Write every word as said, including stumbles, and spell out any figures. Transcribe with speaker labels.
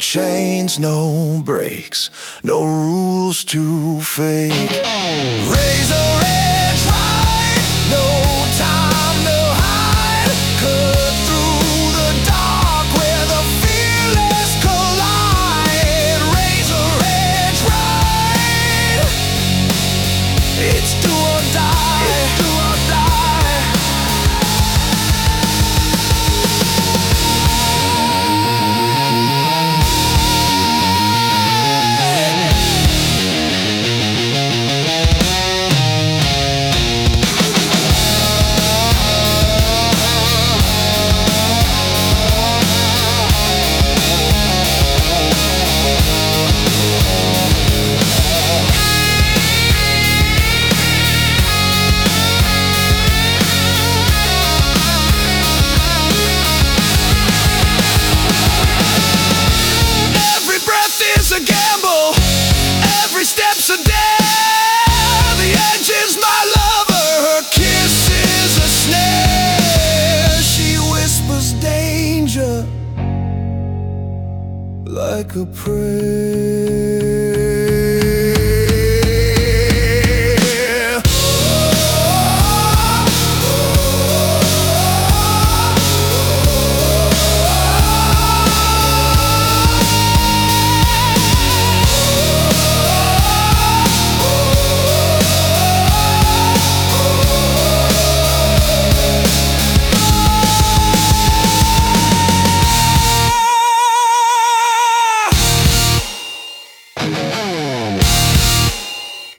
Speaker 1: chains, no brakes, no rules to fake. Razor edge ride, no time to hide. Cut through the dark where the fearless collide. Razor edge ride, it's do or die. It's do or die. A gamble, every step's a dare. The edge is my lover, her kiss is a snare. She whispers danger like a prayer.